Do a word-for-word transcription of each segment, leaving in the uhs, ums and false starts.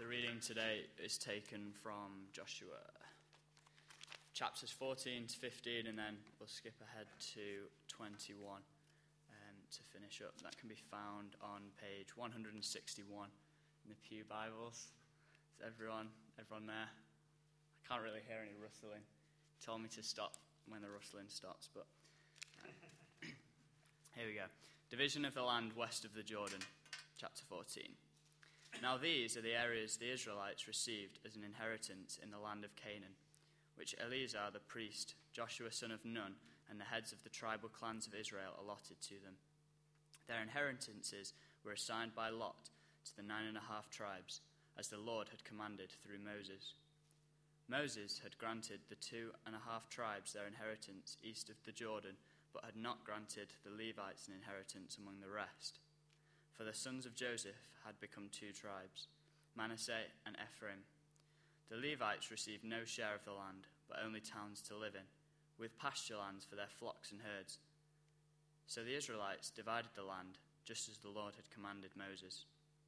The reading today is taken from Joshua, chapters fourteen to fifteen, and then we'll skip ahead to twenty-one um, to finish up. That can be found on page one hundred sixty-one in the Pew Bibles. Is everyone, everyone there? I can't really hear any rustling. He told me to stop when the rustling stops, but uh, here we go. Division of the land west of the Jordan, chapter fourteen. Now these are the areas the Israelites received as an inheritance in the land of Canaan, which Eleazar the priest, Joshua son of Nun, and the heads of the tribal clans of Israel allotted to them. Their inheritances were assigned by lot to the nine and a half tribes, as the Lord had commanded through Moses. Moses had granted the two and a half tribes their inheritance east of the Jordan, but had not granted the Levites an inheritance among the rest. For the sons of Joseph had become two tribes, Manasseh and Ephraim. The Levites received no share of the land, but only towns to live in, with pasture lands for their flocks and herds. So the Israelites divided the land, just as the Lord had commanded Moses.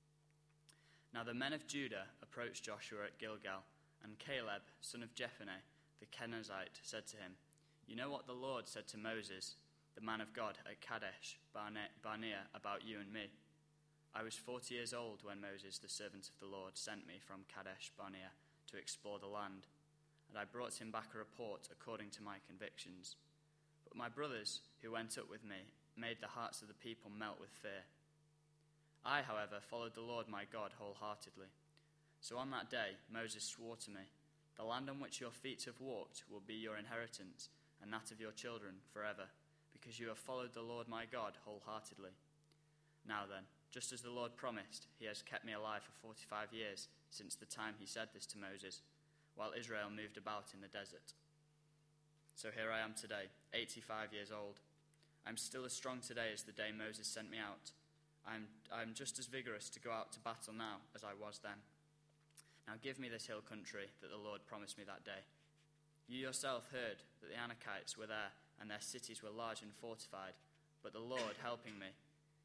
Now the men of Judah approached Joshua at Gilgal, and Caleb, son of Jephunneh, the Kenizzite, said to him, "You know what the Lord said to Moses, the man of God, at Kadesh Barnea, about you and me. I was forty years old when Moses, the servant of the Lord, sent me from Kadesh Barnea to explore the land, and I brought him back a report according to my convictions. But my brothers, who went up with me, made the hearts of the people melt with fear. I, however, followed the Lord my God wholeheartedly. So on that day Moses swore to me, 'The land on which your feet have walked will be your inheritance, and that of your children forever, because you have followed the Lord my God wholeheartedly.' Now then, just as the Lord promised, he has kept me alive for forty-five years since the time he said this to Moses, while Israel moved about in the desert. So here I am today, eighty-five years old. I am still as strong today as the day Moses sent me out. I am, I am just as vigorous to go out to battle now as I was then. Now give me this hill country that the Lord promised me that day. You yourself heard that the Anakites were there, and their cities were large and fortified, but the Lord helping me,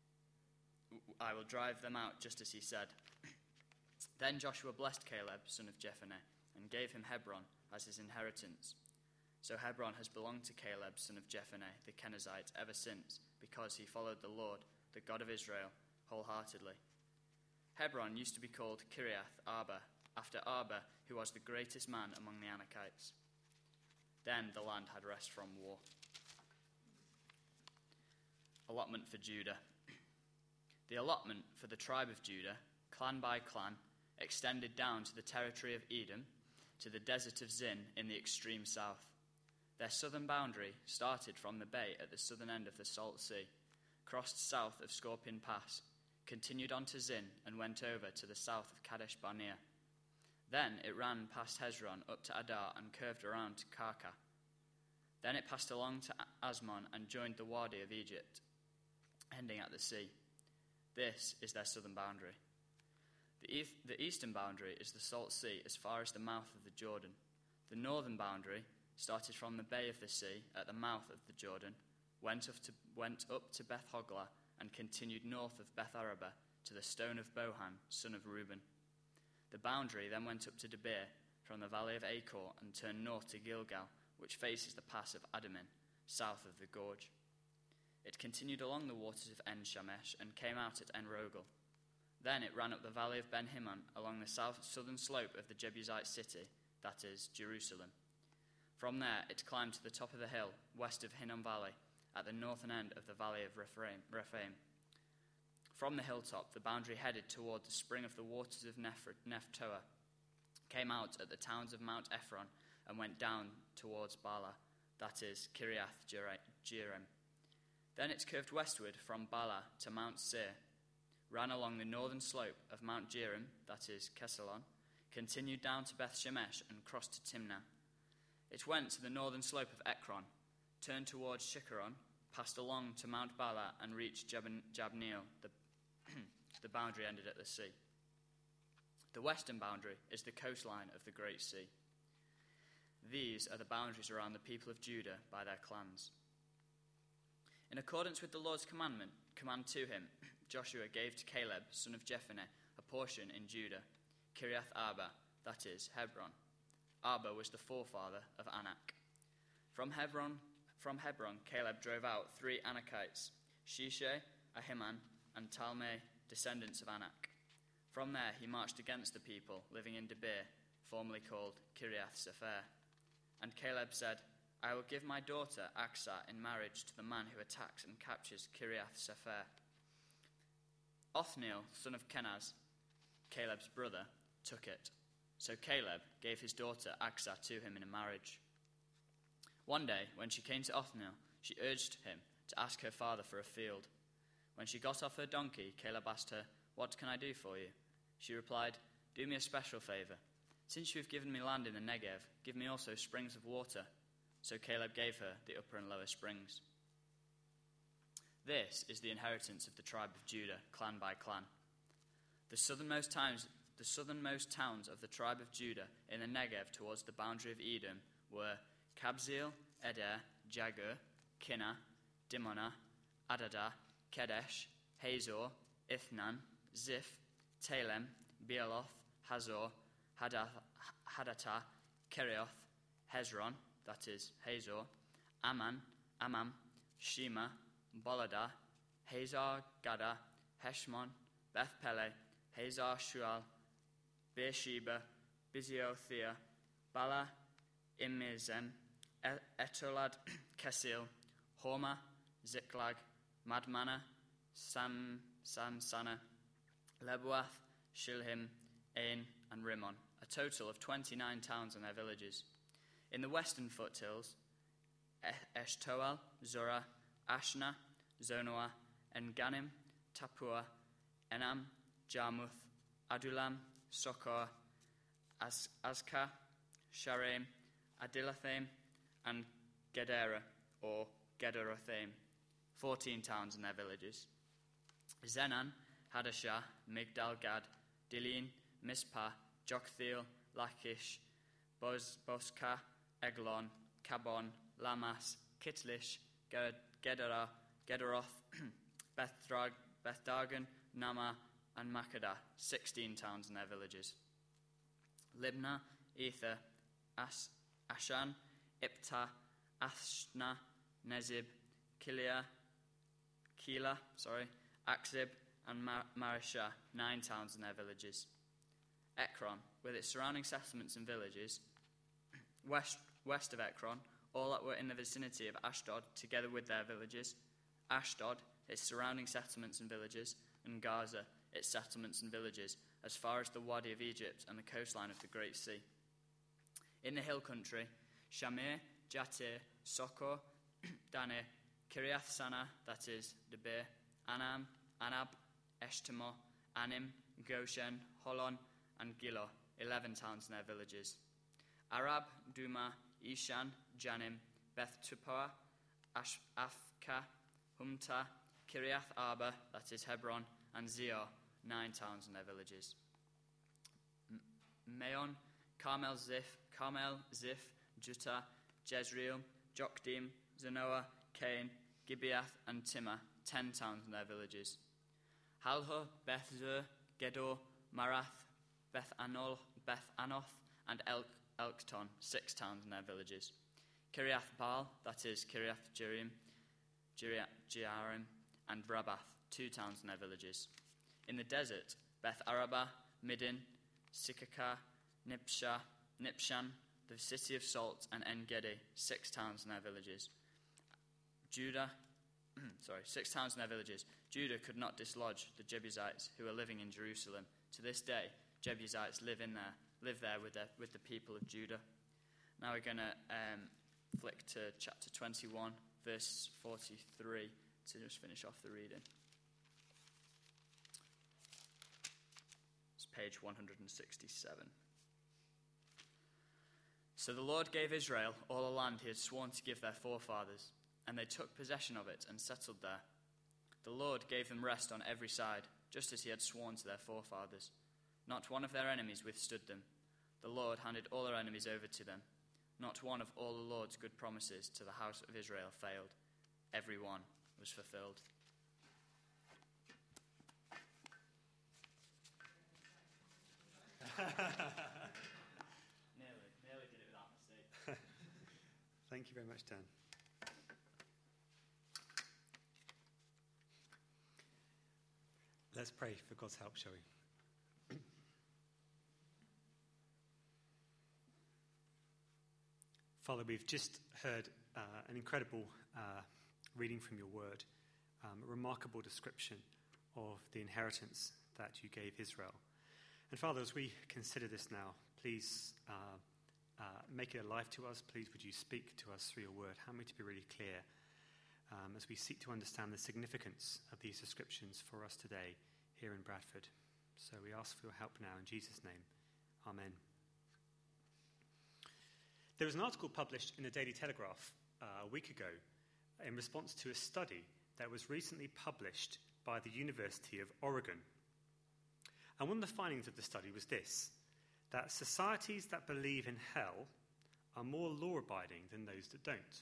I will drive them out just as he said." Then Joshua blessed Caleb, son of Jephunneh, and gave him Hebron as his inheritance. So Hebron has belonged to Caleb, son of Jephunneh, the Kenizzite, ever since, because he followed the Lord, the God of Israel, wholeheartedly. Hebron used to be called Kiriath Arba, after Arba, who was the greatest man among the Anakites. Then the land had rest from war. Allotment for Judah. The allotment for the tribe of Judah, clan by clan, extended down to the territory of Edom, to the desert of Zin in the extreme south. Their southern boundary started from the bay at the southern end of the Salt Sea, crossed south of Scorpion Pass, continued on to Zin, and went over to the south of Kadesh Barnea. Then it ran past Hezron up to Adar and curved around to Karka. Then it passed along to Asmon and joined the Wadi of Egypt, ending at the sea. This is their southern boundary. The, e- the eastern boundary is the Salt Sea as far as the mouth of the Jordan. The northern boundary started from the bay of the sea at the mouth of the Jordan, went up to, went up to Beth Hoglah, and continued north of Beth Araba to the stone of Bohan, son of Reuben. The boundary then went up to Debir from the valley of Achor and turned north to Gilgal, which faces the pass of Adamin, south of the gorge. It continued along the waters of En-Shamesh and came out at En-Rogel. Then it ran up the valley of Ben-Hinnom along the south southern slope of the Jebusite city, that is, Jerusalem. From there it climbed to the top of the hill, west of Hinnom Valley, at the northern end of the valley of Rephaim. From the hilltop, the boundary headed toward the spring of the waters of Nephtoah, came out at the towns of Mount Ephron, and went down towards Bala, that is, Kiriath Jearim. Then it curved westward from Bala to Mount Seir, ran along the northern slope of Mount Jearim, that is, Kesalon, continued down to Beth Shemesh, and crossed to Timnah. It went to the northern slope of Ekron, turned towards Shikharon, passed along to Mount Bala, and reached Jab- Jabneel. The, the boundary ended at the sea. The western boundary is the coastline of the Great Sea. These are the boundaries around the people of Judah by their clans. In accordance with the Lord's commandment, command to him, Joshua gave to Caleb, son of Jephunneh, a portion in Judah, Kiriath Arba, that is, Hebron. Arba was the forefather of Anak. From Hebron, from Hebron, Caleb drove out three Anakites, Shishai, Ahiman, and Talmai, descendants of Anak. From there he marched against the people living in Debir, formerly called Kiriath Sepher. And Caleb said, I will give my daughter Aksah in marriage to the man who attacks and captures Kiriath Sepher. Othniel, son of Kenaz, Caleb's brother, took it. So Caleb gave his daughter Aksah to him in marriage. One day, when she came to Othniel, she urged him to ask her father for a field. When she got off her donkey, Caleb asked her, What can I do for you? She replied, Do me a special favor. Since you have given me land in the Negev, give me also springs of water. So Caleb gave her the upper and lower springs. This is the inheritance of the tribe of Judah, clan by clan. The southernmost towns, the southernmost towns of the tribe of Judah in the Negev towards the boundary of Edom were Kabzeel, Eder, Jagur, Kinnah, Dimonah, Adadah, Kedesh, Hazor, Ithnan, Ziph, Talem, Bealoth, Hazor, Hadath, Hadattah, Kerioth, Hezron, that is, Hazor, Amman, Amam, Shema, Boladah, Hazar, Gada, Heshmon, Beth-Pele, Hazar, Shual, Beersheba, Biziothea, Bala, Imizem, Etolad, Kesil, Hormah, Ziklag, Madmana, San, Sansana, Lebuath, Shilhim, Ain, and Rimmon, a total of twenty-nine towns and their villages. In the western foothills, Eshtoel, Zorah, Ashna, Zonoah, Enganim, Tapua, Enam, Jarmuth, Adulam, Sokor, Az- Azkah, Sharim, Adilathaim, and Gedera, or Gederothaim, fourteen towns and their villages. Zenan, Hadashah, Migdal-Gad, Dilin, Mizpah, Joktheel, Lachish, Boz, Bosca, Eglon, Kabon, Lamas, Kitlish, Gedera, Gederoth, Bethrag, Bethdagon, Nama, and Makkedah, sixteen towns and their villages. Libnah, Ether, As, Ashan, Iptah, Ashna, Nezib, Kilia, Keilah, sorry, Akzib, and Mar- Marishah, nine towns and their villages. Ekron, with its surrounding settlements and villages, west, west of Ekron, all that were in the vicinity of Ashdod, together with their villages, Ashdod, its surrounding settlements and villages, and Gaza, its settlements and villages, as far as the Wadi of Egypt and the coastline of the Great Sea. In the hill country, Shamir, Jatir, Sokor, Danir, Kiriath Sana, that is, Debir, Anam, Anab, Eshtemoh, Anim, Goshen, Holon, and Gilo, eleven towns and their villages. Arab, Duma, Ishan, Janim, Beth Tupoah, Ash- Afka, Humta, Kiriath Arba, that is Hebron, and Zior, nine towns and their villages. M- Maon, Carmel Ziph, Carmel, Ziph, Juttah, Jezreel, Jokdim, Zanoah, Cain, Gibeath, and Timah, ten towns and their villages. Halhah, Beth Zur, Gedor, Marath, Beth Anol, Beth Anoth, and Elk, Elkton, six towns and their villages. Kiriath Baal, that is Kiriath Jearim, Jearim, and Rabbath, two towns and their villages. In the desert, Beth Arabah, Middin, Sikakah, Nipshah, Nipshan, the city of salt, and En-Gedi, six towns and their villages. Judah, sorry, six towns and their villages. Judah could not dislodge the Jebusites who were living in Jerusalem. To this day, Jebusites live in there, live there with, their, with the people of Judah. Now we're going to um, flick to chapter twenty-one, verse forty-three, to just finish off the reading. It's page one hundred sixty-seven. So the Lord gave Israel all the land he had sworn to give their forefathers, and they took possession of it and settled there. The Lord gave them rest on every side, just as he had sworn to their forefathers. Not one of their enemies withstood them. The Lord handed all their enemies over to them. Not one of all the Lord's good promises to the house of Israel failed. Every one was fulfilled. Thank you very much, Dan. Let's pray for God's help, shall we? Father, we've just heard uh, an incredible uh, reading from your word, um, a remarkable description of the inheritance that you gave Israel. And Father, as we consider this now, please uh, uh, make it alive to us. Please would you speak to us through your word. Help me to be really clear um, as we seek to understand the significance of these descriptions for us today here in Bradford. So we ask for your help now in Jesus' name. Amen. There was an article published in the Daily Telegraph uh, a week ago in response to a study that was recently published by the University of Oregon. And one of the findings of the study was this, that societies that believe in hell are more law-abiding than those that don't.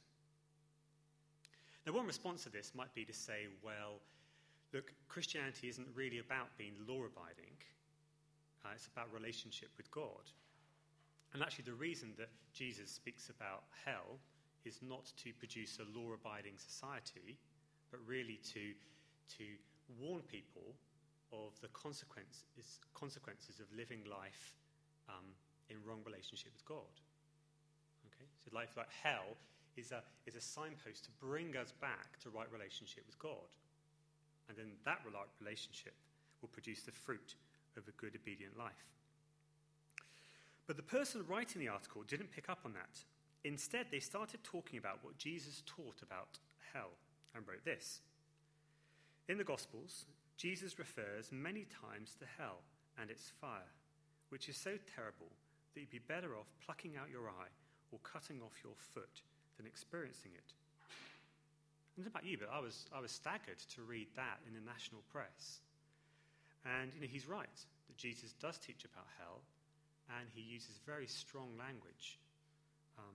Now, one response to this might be to say, well, look, Christianity isn't really about being law-abiding. Uh, it's about relationship with God. And actually, the reason that Jesus speaks about hell is not to produce a law-abiding society, but really to, to warn people of the consequences, consequences of living life um, in wrong relationship with God. Okay? So life like hell is a, is a signpost to bring us back to right relationship with God. And then that right relationship will produce the fruit of a good, obedient life. But the person writing the article didn't pick up on that. Instead, they started talking about what Jesus taught about hell and wrote this. In the Gospels, Jesus refers many times to hell and its fire, which is so terrible that you'd be better off plucking out your eye or cutting off your foot than experiencing it. I don't know about you, but I was, I was staggered to read that in the national press. And you know, he's right that Jesus does teach about hell, and he uses very strong language. Um,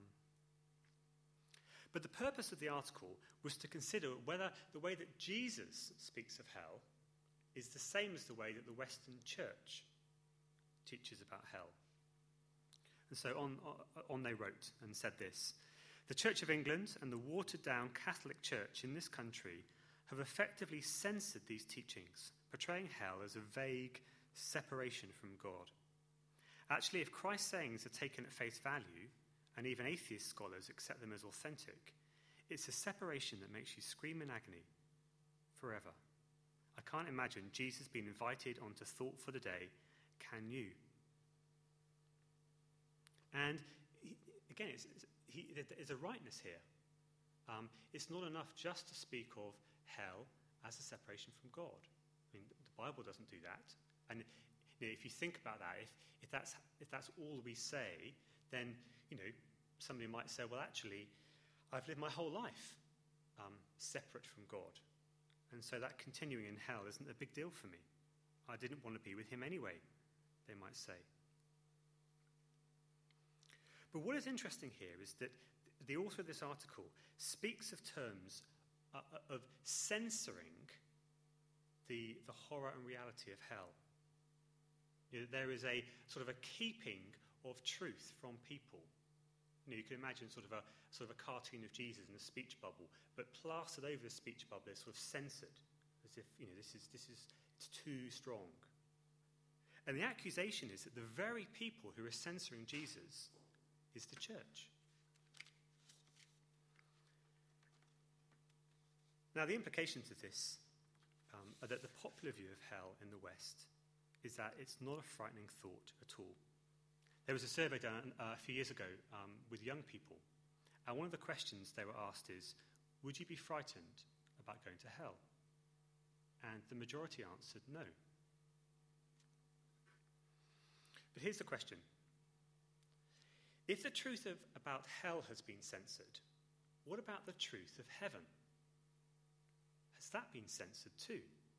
but the purpose of the article was to consider whether the way that Jesus speaks of hell is the same as the way that the Western Church teaches about hell. And so on, on they wrote and said this: the Church of England and the watered-down Catholic Church in this country have effectively censored these teachings, portraying hell as a vague separation from God. Actually, if Christ's sayings are taken at face value, and even atheist scholars accept them as authentic, it's a separation that makes you scream in agony forever. I can't imagine Jesus being invited onto Thought for the Day. Can you? And he, again, it's, it's, he, there's a rightness here. Um, it's not enough just to speak of hell as a separation from God. I mean, the Bible doesn't do that. And you know, if you think about that, if, if that's if that's all we say, then you know somebody might say, well, actually, I've lived my whole life um, separate from God, and so that continuing in hell isn't a big deal for me. I didn't want to be with him anyway, they might say. But what is interesting here is that the author of this article speaks of terms uh, of censoring the, the horror and reality of hell. You know, there is a sort of a keeping of truth from people. You know, you can imagine sort of a sort of a cartoon of Jesus in a speech bubble, but plastered over the speech bubble is sort of censored, as if you know this is this is it's too strong. And the accusation is that the very people who are censoring Jesus is the church. Now, the implications of this um, are that the popular view of hell in the West is that it's not a frightening thought at all. There was a survey done uh, a few years ago um, with young people, and one of the questions they were asked is, would you be frightened about going to hell? And the majority answered no. But here's the question. If the truth of, about hell has been censored, what about the truth of heaven? Has that been censored too?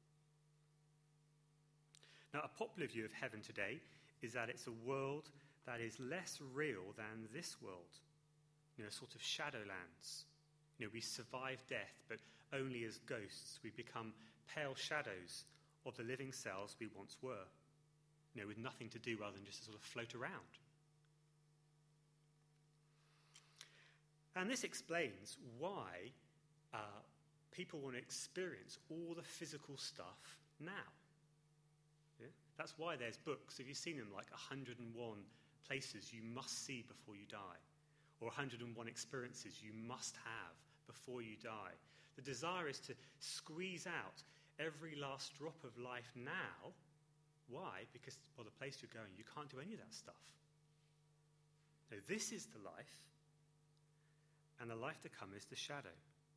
Now, a popular view of heaven today is that it's a world that is less real than this world. You know, sort of shadowlands. You know, we survive death, but only as ghosts. We become pale shadows of the living selves we once were. You know, with nothing to do other than just to sort of float around. And this explains why uh, people want to experience all the physical stuff now. Yeah? That's why there's books. Have you seen them, like one hundred and one places you must see before you die? Or one hundred and one experiences you must have before you die? The desire is to squeeze out every last drop of life now. Why? Because, well, the place you're going, you can't do any of that stuff. No, this is the life, and the life to come is the shadow.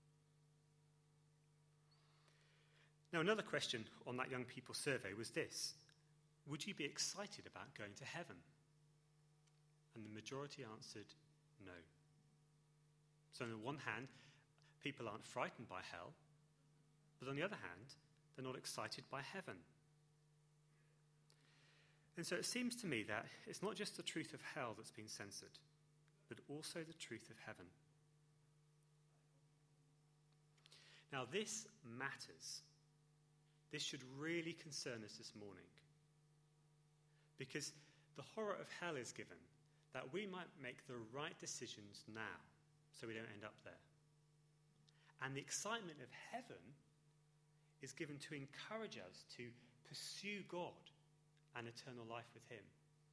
Now, another question on that young people survey was this: would you be excited about going to heaven? And the majority answered no. So on the one hand, people aren't frightened by hell, but on the other hand, they're not excited by heaven. And so it seems to me that it's not just the truth of hell that's been censored, but also the truth of heaven. Now, this matters. This should really concern us this morning, because the horror of hell is given that we might make the right decisions now so we don't end up there. And the excitement of heaven is given to encourage us to pursue God and eternal life with him.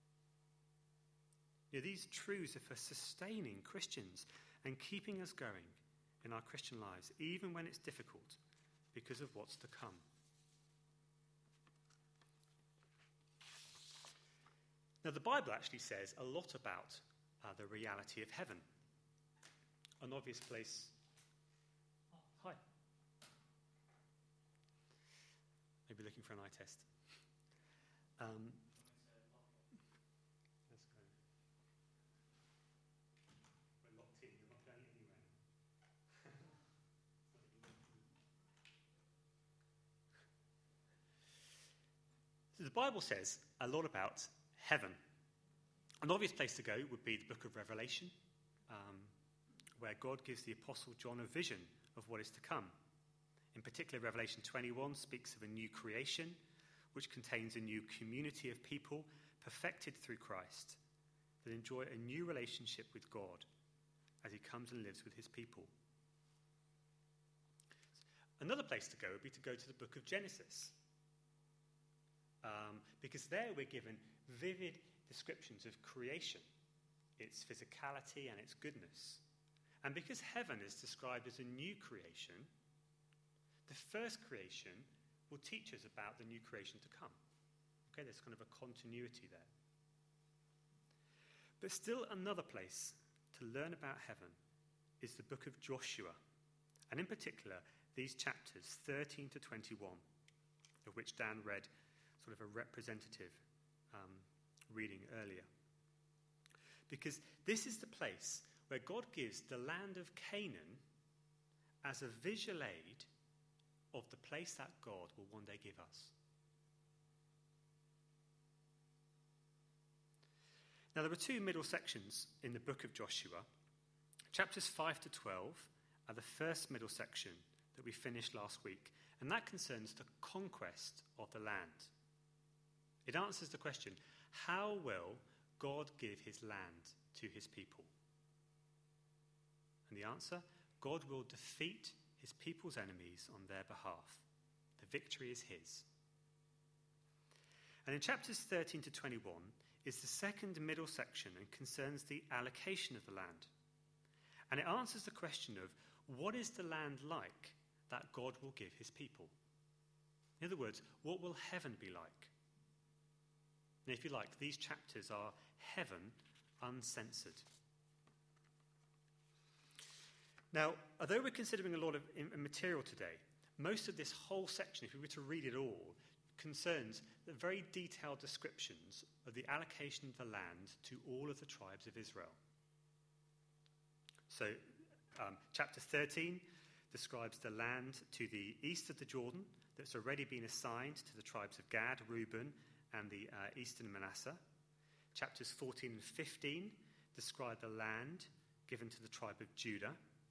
You know, these truths are for sustaining Christians and keeping us going in our Christian lives, even when it's difficult, because of what's to come. Now, the Bible actually says a lot about uh, the reality of heaven. An obvious place... Oh, hi. Maybe looking for an eye test. Um, let's go. We're locked in. You're not going anywhere. So the Bible says a lot about heaven. An obvious place to go would be the book of Revelation, um, where God gives the Apostle John a vision of what is to come. In particular, Revelation twenty-one speaks of a new creation, which contains a new community of people perfected through Christ that enjoy a new relationship with God as he comes and lives with his people. Another place to go would be to go to the book of Genesis, um, because there we're given vivid descriptions of creation, its physicality and its goodness. And because heaven is described as a new creation, the first creation will teach us about the new creation to come. Okay, there's kind of a continuity there. But still another place to learn about heaven is the book of Joshua, and in particular, these chapters thirteen to twenty-one, of which Dan read sort of a representative um, reading earlier. Because this is the place where God gives the land of Canaan as a visual aid of the place that God will one day give us. Now, there are two middle sections in the book of Joshua. Chapters five to twelve are the first middle section that we finished last week, and that concerns the conquest of the land. It answers the question, how will God give his land to his people? And the answer, God will defeat his people's enemies on their behalf. The victory is his. And in chapters thirteen to twenty-one is the second middle section and concerns the allocation of the land. And it answers the question of what is the land like that God will give his people? In other words, what will heaven be like? And if you like, these chapters are heaven uncensored. Now, although we're considering a lot of material today, most of this whole section, if we were to read it all, concerns the very detailed descriptions of the allocation of the land to all of the tribes of Israel. So, um, chapter thirteen describes the land to the east of the Jordan that's already been assigned to the tribes of Gad, Reuben, and the uh, eastern Manasseh. Chapters fourteen and fifteen describe the land given to the tribe of Judah.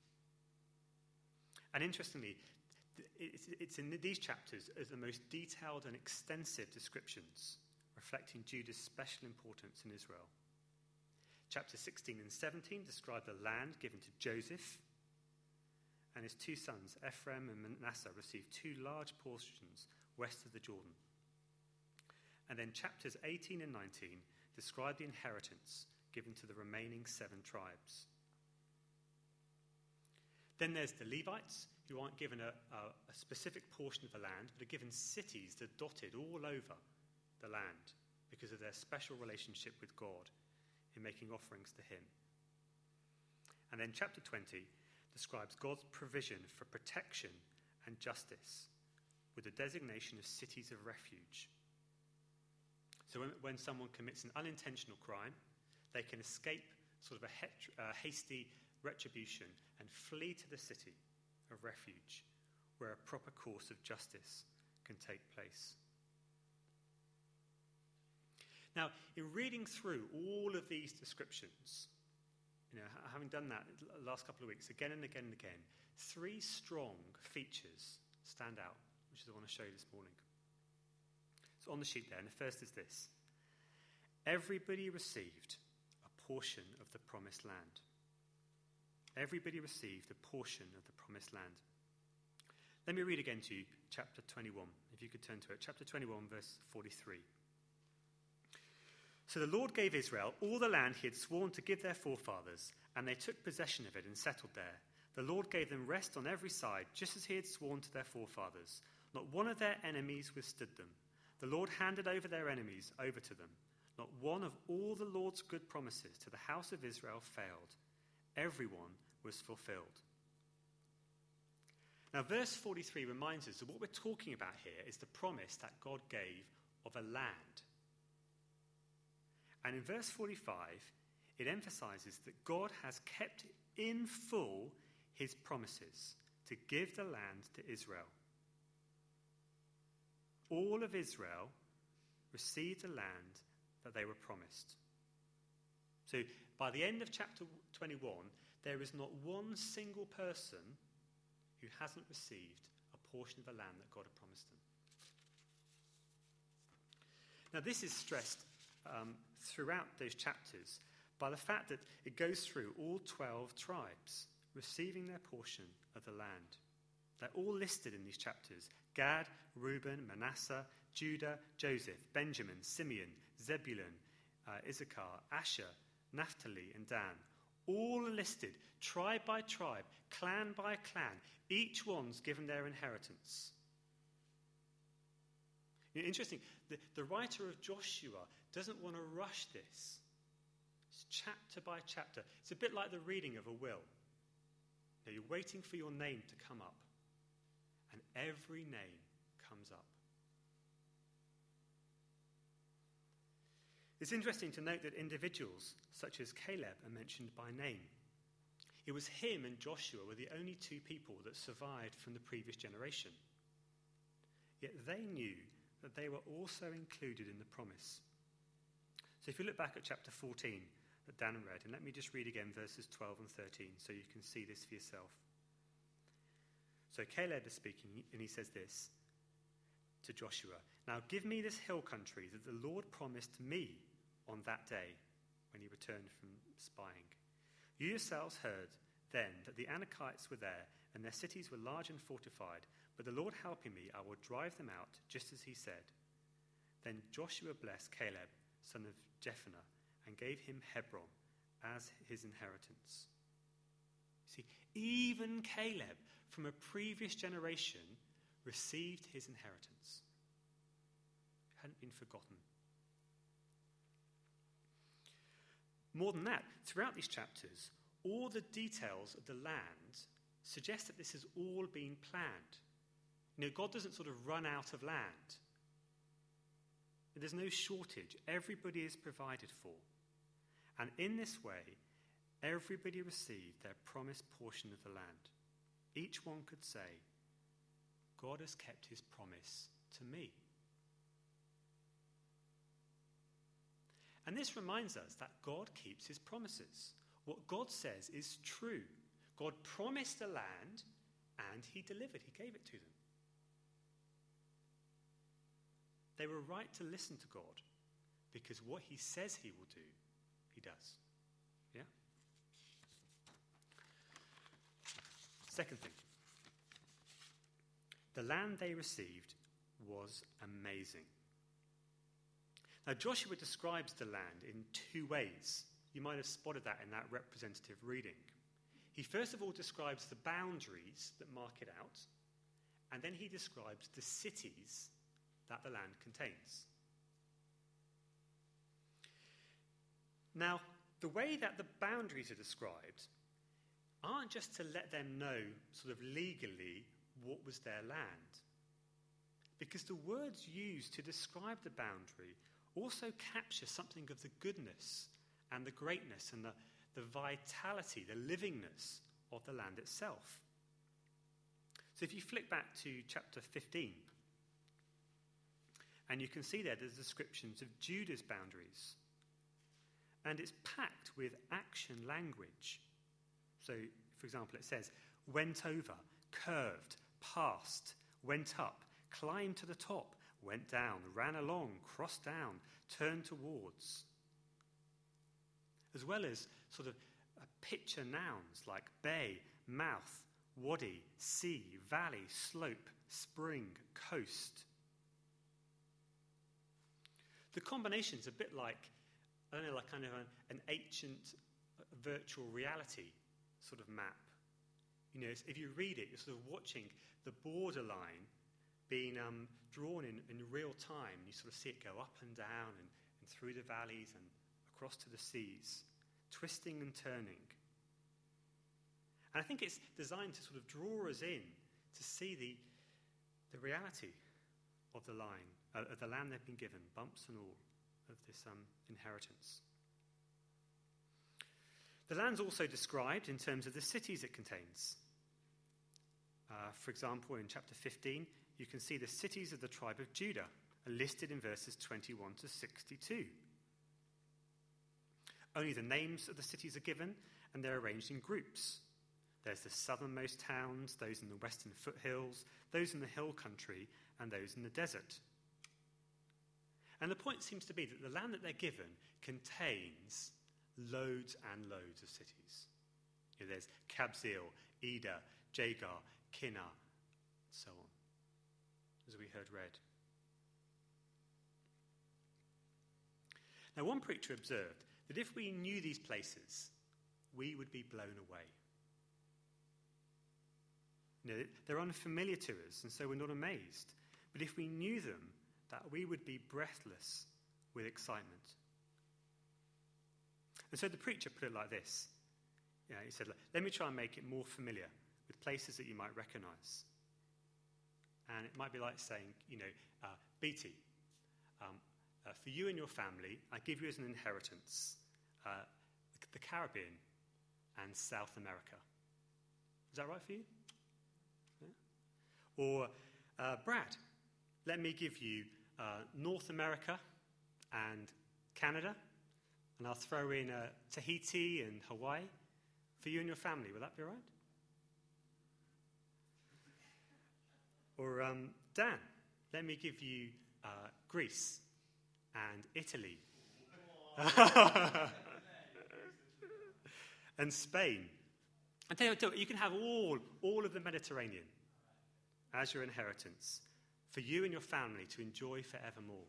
And interestingly, it's in these chapters as the most detailed and extensive descriptions reflecting Judah's special importance in Israel. Chapters sixteen and seventeen describe the land given to Joseph, and his two sons, Ephraim and Manasseh, received two large portions west of the Jordan. And then chapters eighteen and nineteen describe the inheritance given to the remaining seven tribes. Then there's the Levites, who aren't given a, a, a specific portion of the land, but are given cities that are dotted all over the land because of their special relationship with God in making offerings to him. And then chapter twenty describes God's provision for protection and justice with the designation of cities of refuge. So when, when someone commits an unintentional crime, they can escape sort of a het- uh, hasty retribution and flee to the city of refuge where a proper course of justice can take place. Now, in reading through all of these descriptions, you know, having done that the last couple of weeks again and again and again, three strong features stand out, which I want to show you this morning. So on the sheet there, and the first is this. Everybody received a portion of the promised land. Everybody received a portion of the promised land. Let me read again to you chapter twenty-one, if you could turn to it. Chapter twenty-one, verse forty-three. So the Lord gave Israel all the land he had sworn to give their forefathers, and they took possession of it and settled there. The Lord gave them rest on every side, just as he had sworn to their forefathers. Not one of their enemies withstood them. The Lord handed over their enemies over to them. Not one of all the Lord's good promises to the house of Israel failed. Everyone was fulfilled. Now, verse forty-three reminds us that what we're talking about here is the promise that God gave of a land. And in verse forty-five, it emphasizes that God has kept in full his promises to give the land to Israel. All of Israel received the land that they were promised. So by the end of chapter twenty-one, there is not one single person who hasn't received a portion of the land that God had promised them. Now this is stressed um, throughout those chapters by the fact that it goes through all twelve tribes receiving their portion of the land. They're all listed in these chapters. Gad, Reuben, Manasseh, Judah, Joseph, Benjamin, Simeon, Zebulun, uh, Issachar, Asher, Naphtali, and Dan. All are listed, tribe by tribe, clan by clan. Each one's given their inheritance. You know, interesting, the, the writer of Joshua doesn't want to rush this. It's chapter by chapter. It's a bit like the reading of a will. You know, you're waiting for your name to come up, and every name comes up. It's interesting to note that individuals such as Caleb are mentioned by name. It was him and Joshua were the only two people that survived from the previous generation. Yet they knew that they were also included in the promise. So if you look back at chapter fourteen that Dan read, and let me just read again verses twelve and thirteen so you can see this for yourself. So Caleb is speaking, and he says this to Joshua, "Now give me this hill country that the Lord promised me on that day when he returned from spying. You yourselves heard then that the Anakites were there, and their cities were large and fortified, but the Lord helping me, I will drive them out, just as he said." Then Joshua blessed Caleb, son of Jephunneh, and gave him Hebron as his inheritance. See, even Caleb from a previous generation received his inheritance. It hadn't been forgotten. More than that, throughout these chapters, all the details of the land suggest that this has all been planned. You know, God doesn't sort of run out of land. There's no shortage. Everybody is provided for. And in this way, everybody received their promised portion of the land. Each one could say, God has kept his promise to me. And this reminds us that God keeps his promises. What God says is true. God promised a land, and he delivered. He gave it to them. They were right to listen to God, because what he says he will do, he does. Yeah? Second thing. The land they received was amazing. Now, Joshua describes the land in two ways. You might have spotted that in that representative reading. He first of all describes the boundaries that mark it out, and then he describes the cities that the land contains. Now, the way that the boundaries are described aren't just to let them know, sort of legally, what was their land. Because the words used to describe the boundary also capture something of the goodness and the greatness and the, the vitality, the livingness of the land itself. So if you flick back to chapter fifteen, and you can see there there's descriptions of Judah's boundaries. And it's packed with action language. So, for example, it says, went over, curved, passed, went up, climbed to the top, went down, ran along, crossed down, turned towards. As well as sort of uh, picture nouns like bay, mouth, wadi, sea, valley, slope, spring, coast. The combination's a bit like, I don't know, like kind of an, an ancient uh, virtual reality sort of map. You know, if you read it, you're sort of watching the borderline being um, drawn in, in real time. You sort of see it go up and down and, and through the valleys and across to the seas, twisting and turning. And I think it's designed to sort of draw us in to see the, the reality of the line, uh, of the land they've been given, bumps and all, of this um, inheritance. The land's also described in terms of the cities it contains. Uh, for example, in chapter fifteen, you can see the cities of the tribe of Judah are listed in verses twenty-one to sixty-two. Only the names of the cities are given, and they're arranged in groups. There's the southernmost towns, those in the western foothills, those in the hill country, and those in the desert. And the point seems to be that the land that they're given contains loads and loads of cities. You know, there's Kabzeel, Eder, Jagar, Kinnah, and so on, as we heard read. Now, one preacher observed that if we knew these places, we would be blown away. You know, they're unfamiliar to us, and so we're not amazed. But if we knew them, that we would be breathless with excitement. And so the preacher put it like this. You know, he said, let me try and make it more familiar with places that you might recognize. And it might be like saying, you know, uh, B T, um, uh, for you and your family, I give you as an inheritance uh, the Caribbean and South America. Is that right for you? Yeah? Or, uh, Brad, let me give you uh, North America and Canada, and I'll throw in uh, Tahiti and Hawaii for you and your family. Will that be all right? Or, um, Dan, let me give you uh, Greece and Italy and Spain. And tell you, tell you, you can have all, all of the Mediterranean as your inheritance for you and your family to enjoy forevermore.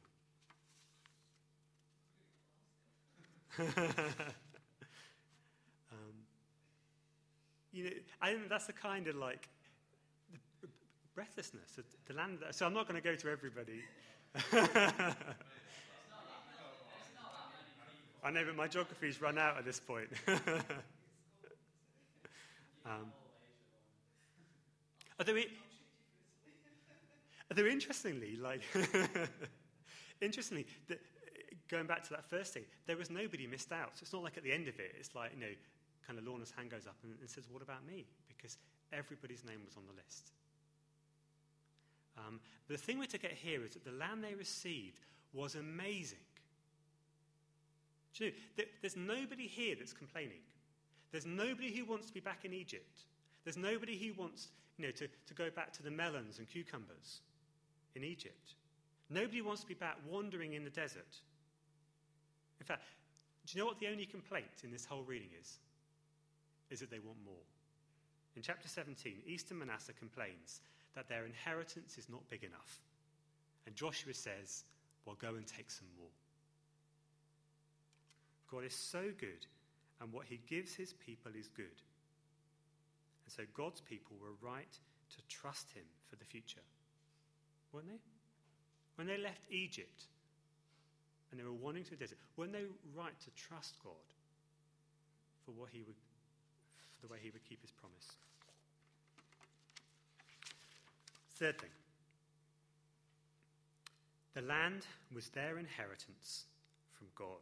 um, you know, I think that's the kind of like the breathlessness of the land. That, so I'm not going to go to everybody. I know, but my geography's run out at this point. um, although, it, although interestingly, like interestingly, the, going back to that first thing, there was nobody missed out. So it's not like at the end of it, it's like, you know, kind of Lorna's hand goes up and, and says, what about me? Because everybody's name was on the list. Um, but the thing we're to get here is that the land they received was amazing. Do you know, there's nobody here that's complaining. There's nobody who wants to be back in Egypt. There's nobody who wants, you know, to, to go back to the melons and cucumbers in Egypt. Nobody wants to be back wandering in the desert. In fact, Do you know what the only complaint in this whole reading is? Is that they want more. In chapter seventeen, Eastern Manasseh complains that their inheritance is not big enough. And Joshua says, well, go and take some more. God is so good, and what he gives his people is good. And so God's people were right to trust him for the future. Weren't they? When they left Egypt and they were wandering through the desert, weren't they right to trust God for what he would, for the way he would keep his promise? Third thing. The land was their inheritance from God.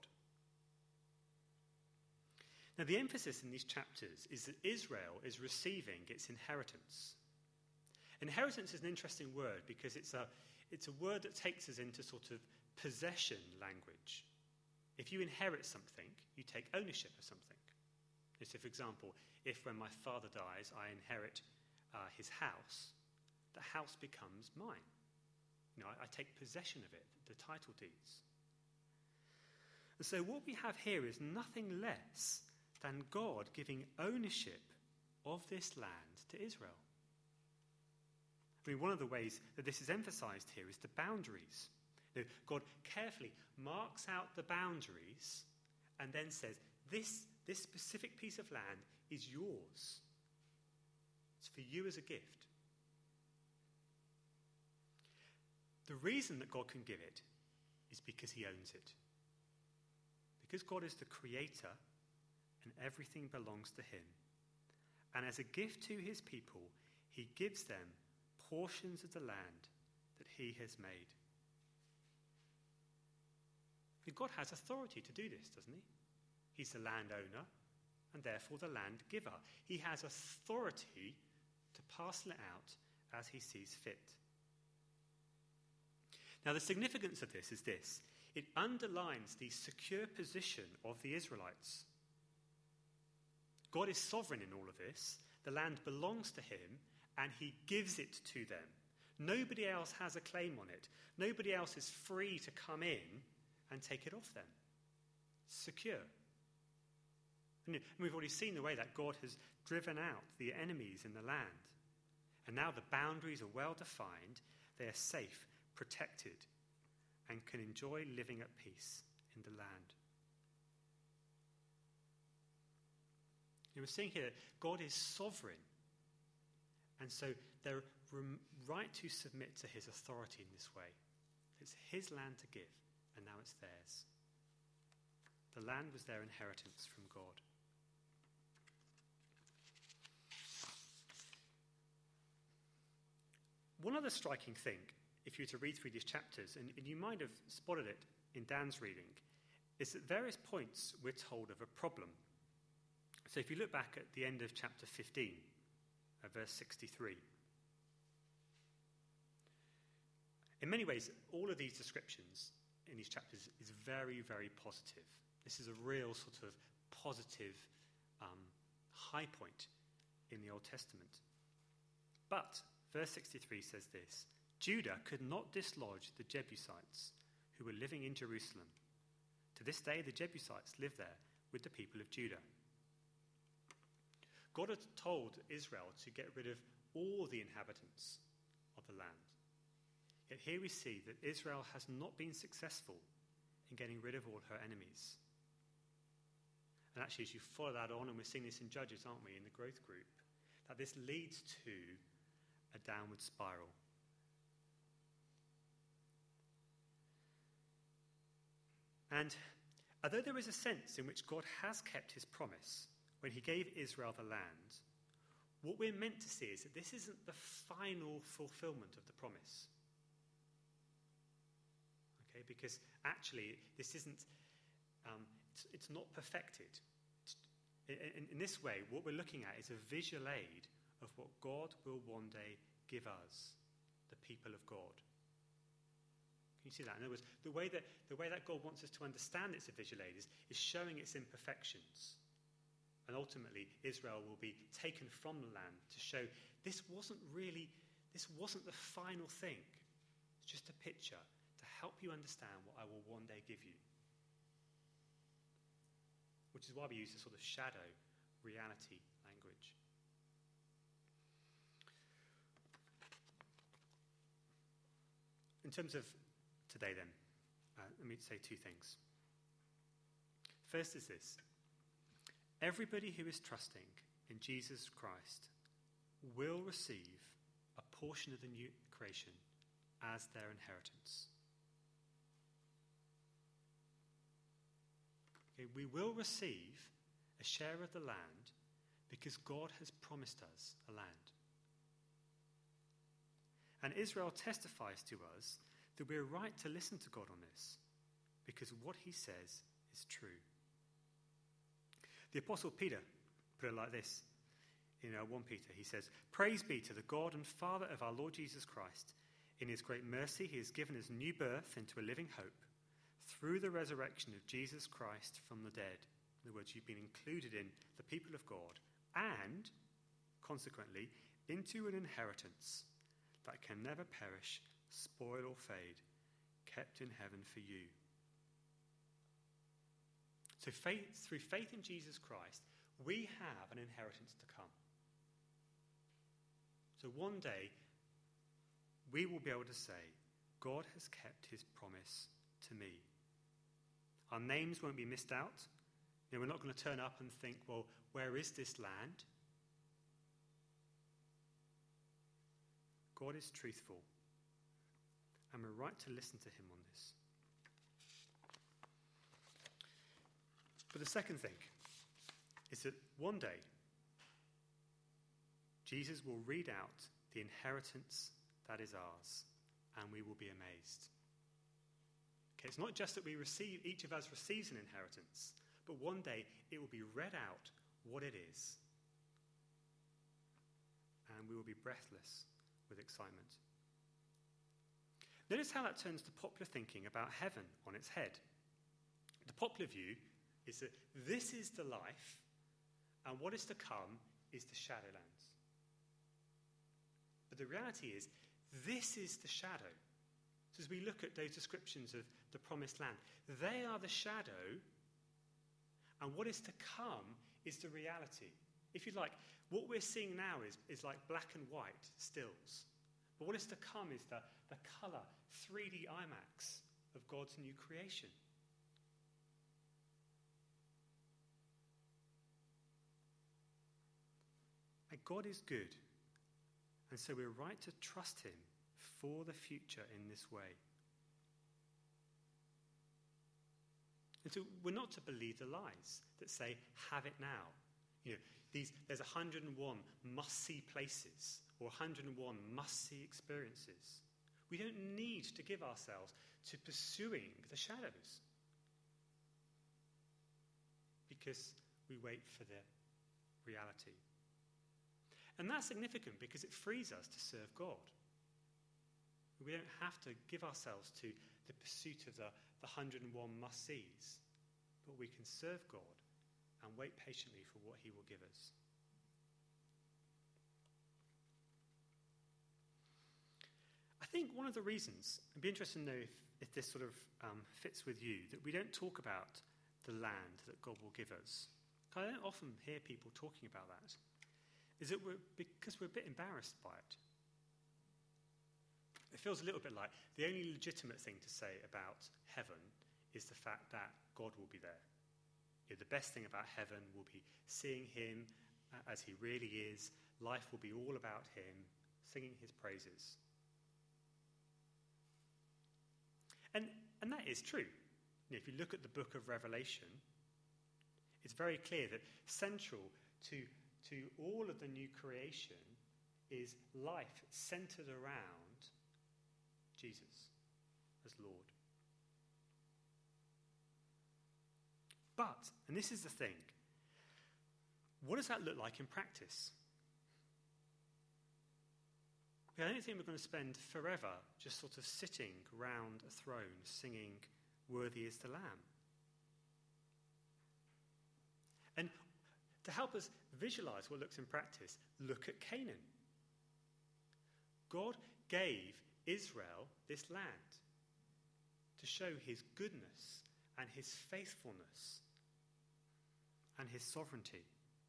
Now, the emphasis in these chapters is that Israel is receiving its inheritance. Inheritance is an interesting word because it's a, it's a word that takes us into sort of possession language. If you inherit something, you take ownership of something. So, for example, if when my father dies, I inherit uh, his house, the house becomes mine. You know, I, I take possession of it, the title deeds. And so what we have here is nothing less than God giving ownership of this land to Israel. I mean, one of the ways that this is emphasized here is the boundaries. You know, God carefully marks out the boundaries and then says, this, this specific piece of land is yours. It's for you as a gift. The reason that God can give it is because he owns it. Because God is the creator and everything belongs to him. And as a gift to his people, he gives them portions of the land that he has made. And God has authority to do this, doesn't he? He's the landowner and therefore the land giver. He has authority to parcel it out as he sees fit. Now, the significance of this is this. It underlines the secure position of the Israelites. God is sovereign in all of this. The land belongs to him, and he gives it to them. Nobody else has a claim on it. Nobody else is free to come in and take it off them. Secure. And we've already seen the way that God has driven out the enemies in the land. And now the boundaries are well defined. They are safe, protected, and can enjoy living at peace in the land. You know, we're seeing here that God is sovereign, and so they're rem- right to submit to his authority in this way. It's his land to give, and now it's theirs. The land was their inheritance from God. One other striking thing, if you were to read through these chapters, and, and you might have spotted it in Dan's reading, is at various points we're told of a problem. So if you look back at the end of chapter fifteen, uh, verse sixty-three, in many ways, all of these descriptions in these chapters is very, very positive. This is a real sort of positive um, high point in the Old Testament. But verse sixty-three says this: Judah could not dislodge the Jebusites who were living in Jerusalem. To this day, the Jebusites live there with the people of Judah. God had told Israel to get rid of all the inhabitants of the land. Yet here we see that Israel has not been successful in getting rid of all her enemies. And actually, as you follow that on, and we're seeing this in Judges, aren't we, in the growth group, that this leads to a downward spiral. And although there is a sense in which God has kept his promise when he gave Israel the land, what we're meant to see is that this isn't the final fulfillment of the promise. Okay, because actually this isn't, um, it's, it's not perfected. It's, in, in this way, what we're looking at is a visual aid of what God will one day give us, the people of God. Can you see that? In other words, the way that, the way that God wants us to understand it's a visual aid is, is showing its imperfections. And ultimately, Israel will be taken from the land to show this wasn't really, this wasn't the final thing. It's just a picture to help you understand what I will one day give you. which is why we use the sort of shadow reality language. In terms of today then, uh, let me say two things. First is this. Everybody who is trusting in Jesus Christ will receive a portion of the new creation as their inheritance. Okay, we will receive a share of the land because God has promised us a land. And Israel testifies to us that we're right to listen to God on this because what he says is true. The Apostle Peter put it like this in uh, First Peter. He says, "Praise be to the God and Father of our Lord Jesus Christ. In his great mercy, he has given us new birth into a living hope through the resurrection of Jesus Christ from the dead." In other words, you've been included in the people of God and, consequently, into an inheritance that can never perish, spoil or fade, kept in heaven for you. So faith, through faith in Jesus Christ, we have an inheritance to come. So one day, we will be able to say, God has kept his promise to me. Our names won't be missed out. You know, we're not going to turn up and think, well, where is this land? God is truthful, and we're right to listen to him on this. But the second thing is that one day, Jesus will read out the inheritance that is ours, and we will be amazed. Okay, it's not just that we receive, each of us receives an inheritance, but one day it will be read out what it is, and we will be breathless with excitement. Notice how that turns the popular thinking about heaven on its head. The popular view is that this is the life, and what is to come is the Shadowlands. But the reality is, this is the shadow. So as we look at those descriptions of the promised land, they are the shadow, and what is to come is the reality. If you like, what we're seeing now is, is like black and white stills. But what is to come is the, the colour, three D IMAX of God's new creation. And God is good. And so we're right to trust him for the future in this way. And so we're not to believe the lies that say, have it now. You know, these, there's one hundred and one must-see places or one hundred and one must-see experiences. We don't need to give ourselves to pursuing the shadows because we wait for the reality. And that's significant because it frees us to serve God. We don't have to give ourselves to the pursuit of the, the one hundred and one must-sees, but we can serve God and wait patiently for what he will give us. I think one of the reasons, I'd be interested to know if, if this sort of um, fits with you, that we don't talk about the land that God will give us. I don't often hear people talking about that. Is it we're, because we're a bit embarrassed by it. It feels a little bit like the only legitimate thing to say about heaven is the fact that God will be there. You know, the best thing about heaven will be seeing him as he really is. Life will be all about him, singing his praises. And, and that is true. You know, if you look at the book of Revelation, it's very clear that central to to all of the new creation is life centered around Jesus as Lord. But, and this is the thing, what does that look like in practice? I don't think we're going to spend forever just sort of sitting round a throne singing, "Worthy is the Lamb." And to help us visualize what looks in practice, look at Canaan. God gave Israel this land to show his goodness and his faithfulness. and his sovereignty.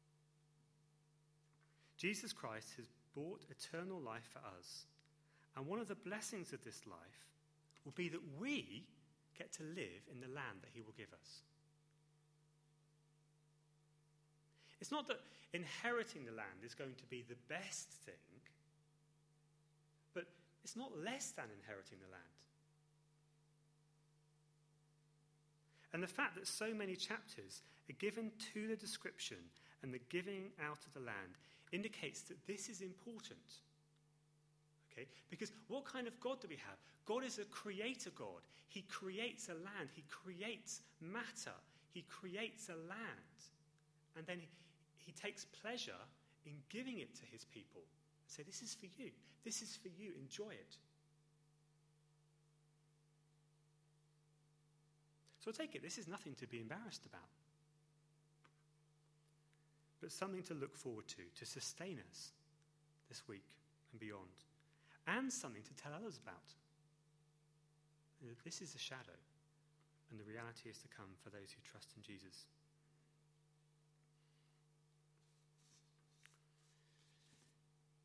Jesus Christ has bought eternal life for us, and one of the blessings of this life will be that we get to live in the land that he will give us. It's not that inheriting the land is going to be the best thing, but it's not less than inheriting the land. And the fact that so many chapters are given to the description and the giving out of the land indicates that this is important. Okay? Because what kind of God do we have? God is a creator God. He creates a land. He creates matter. He creates a land. And then he, he takes pleasure in giving it to his people. Say, this is for you. This is for you. Enjoy it. So I take it this is nothing to be embarrassed about, but something to look forward to, to sustain us this week and beyond, and something to tell others about. This is a shadow, and the reality is to come for those who trust in Jesus.